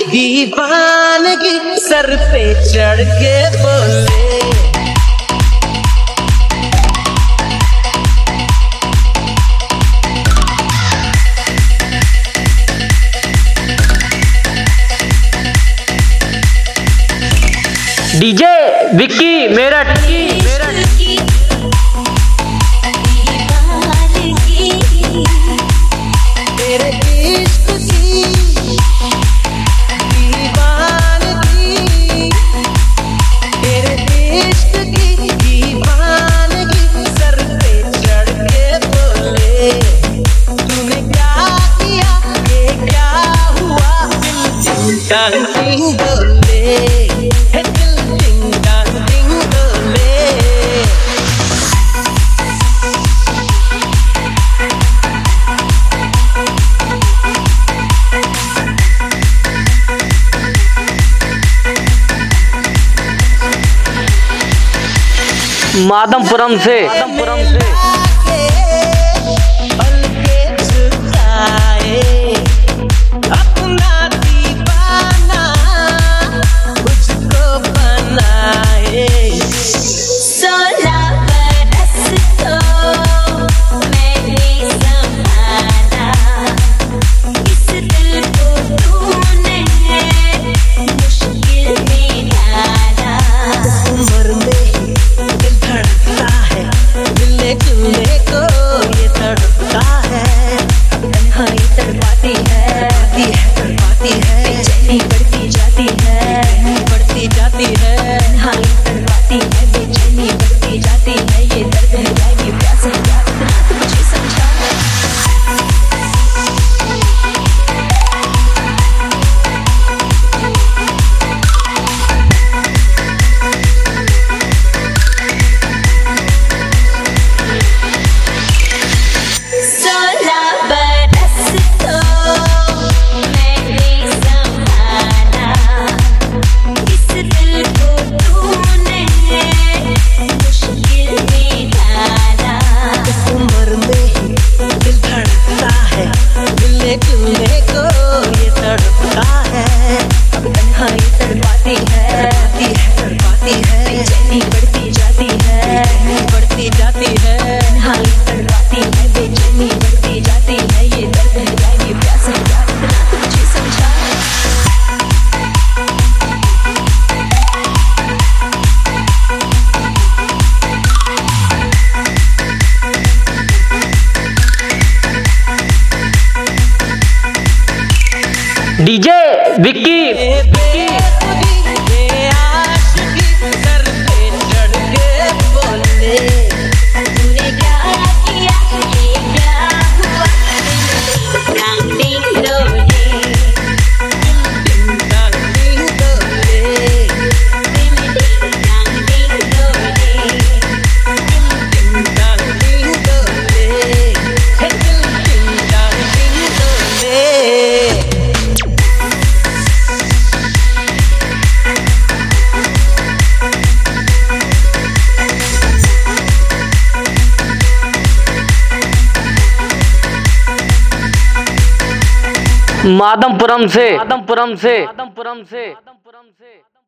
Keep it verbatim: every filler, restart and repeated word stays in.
दीवानगी सर पे चढ़ के बोले। डीजे विक्की मेरठ तेरे इश्क की दीवानगी, तेरे इश्क की दीवानगी सर पे चढ़ के बोले। तूने क्या किया, ये क्या हुआ, दिल टांग टिंग बोले, दिल टिंग टांग टिंग बोले। मादमपुरम से मादमपुरम से पलके झुकाए अपना दीवाना मुझको बनाए। सोलह बरस तो मैंने संभाला, इस दिल को तूने मुश्किल में डाला। उम्र में दिल धड़कता है, मिलने जुलने को ये तड़पता है। तन्हाई तड़पाती है, तड़पाती है, बेचैनी बढ़ती जाती है, बढ़ती जाती है। तन्हाई तड़पाती है, बेचैनी बढ़ती जाती है। ये दर्द है या ये प्यास है, क्या इतना तो मुझे समझा। सोलह बरस तो मैंने संभाला, इस दिल को तूने मुश्किल में डाला। उम्र में दिल धड़कता है, मिलने जुलने को ये तड़पता है। तन्हाई तड़पाती है, तड़पाती है, बेचैनी बढ़ती जाती है, बढ़ती जाती है। तन्हाई तड़पाती है, बेचैनी बढ़ती जाती है। ये दर्द है या ये प्यास है, क्या इतना तो मुझे समझा। डीजे विक्की ये आशिकी सर पे चढ़ के बोले। तूने क्या किया, ये क्या हुआ, टांग टिंग डोले, टिंग टांग टिंग डोले, टांग टिंग डोले। टिंग टांग टिंग डोले, टिंग टांग टिंग डोले। मादमपुरम से मादमपुरम से मादमपुरम से मादमपुरम से